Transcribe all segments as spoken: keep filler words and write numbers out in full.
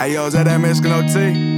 Hey yo, is that that Mexican O T?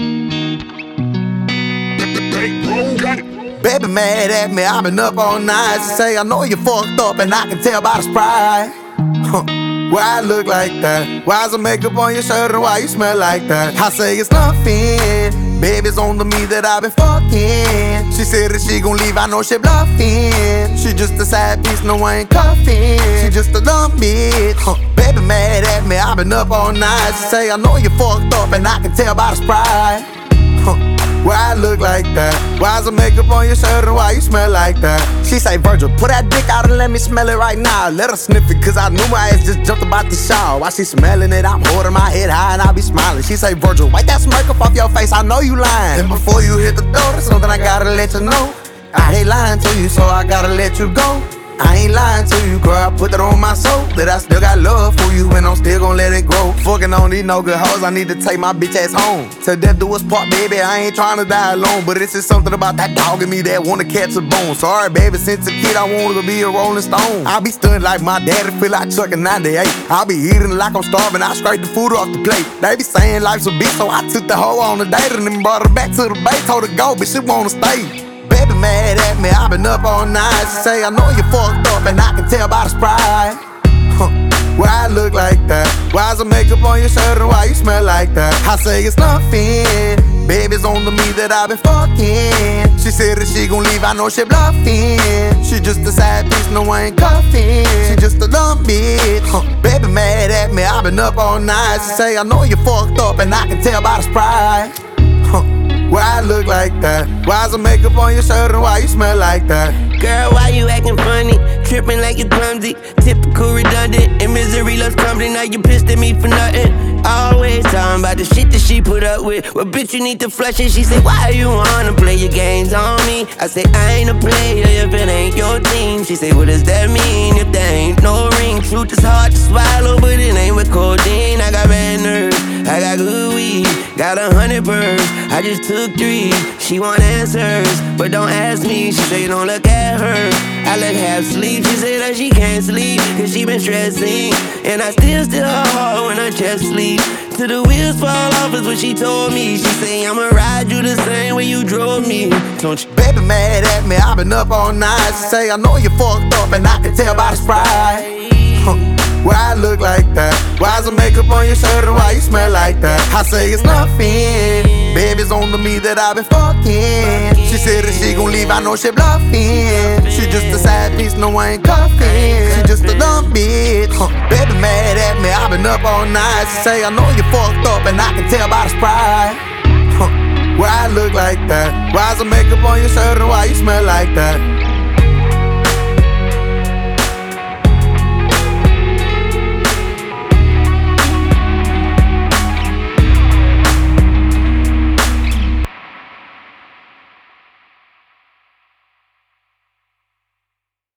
Baby mad at me, I've been up all night. She say, I know you fucked up and I can tell by the sprite. Huh. Why I look like that? Why's the makeup on your shirt and why you smell like that? I say it's nothing, baby's on to me that I've been fucking. She said that she gon' leave, I know she bluffing. She just a side piece, no I ain't cuffing. She just a dumb bitch. Huh. Baby mad at me, I've been up all night. She say, I know you fucked up and I can tell by the sprite. Huh. Why I look like that? Why's the makeup on your shirt and why you smell like that? She say, Virgil, put that dick out and let me smell it right now. Let her sniff it, cause I knew my ass just jumped about the shower. While she smelling it, I'm holding my head high and I be smiling. She say, Virgil, wipe that smirk up off your face, I know you lying. And before you hit the door, there's something I gotta let you know. I hate lying to you, so I gotta let you go. I ain't lying to you, girl, I put that on my soul. That I still got love for you and I'm still gon' let it grow. Fucking on these no good hoes, I need to take my bitch ass home. Till death do us part, baby, I ain't tryna die alone. But it's just something about that dog in me that wanna catch a bone. Sorry, baby, since a kid I wanted to be a rolling stone. I be stunned like my daddy, feel like Chuck in ninety-eight. I be eating like I'm starving, I scrape the food off the plate. They be saying life's a bitch, so I took the hoe on a date and then brought her back to the bay. Told her go, but she wanna stay. Baby mad at me, I've been up all night. She say, I know you fucked up and I can tell by the sprite. Huh. Why I look like that? Why's the makeup on your shirt and why you smell like that? I say it's nothing, baby's on to me that I've been fucking. She said that she gon' leave, I know she bluffing. She just a side piece, no I ain't cuffing. She just a dumb bitch. Huh. Baby mad at me, I've been up all night. She say, I know you fucked up and I can tell by the sprite. Huh. Why I look like that? Why's the makeup on your shirt and why you smell like that? Girl, why you acting funny? Tripping like you clumsy. Typical redundant. And misery loves company. Now you pissed at me for nothing. Always talking about the shit that she put up with. Well, bitch, you need to flush it. She said, why you wanna play your games on me? I say, I ain't a player if it ain't your team. She say, what does that mean if there ain't no ring? Truth is hard to swallow, but it ain't with codeine. I got bad nerves, I got good weed, got a hundred birds, I just took three. She want answers, but don't ask me. She say, don't look at her, I let her sleep. She say that she can't sleep, cause she been stressing. And I still, still hard when her chest sleep. Till the wheels fall off is what she told me. She say, I'ma ride you the same way you drove me. Don't you? Baby mad at me, I've been up all night. She say, I know you fucked up and I can tell by the sprite. Huh. Why I look like that? Why's the makeup on your shirt and why you smell like that? I say it's nothing, baby's on to me that I've been fucking. She said that she gon' leave, I know she bluffing. She just a side piece, no I ain't cuffing. She just a dumb bitch. Huh. Baby mad at me, I've been up all night. She say, I know you fucked up and I can tell by the sprite. Huh. Why I look like that? Why's the makeup on your shirt and why you smell like that?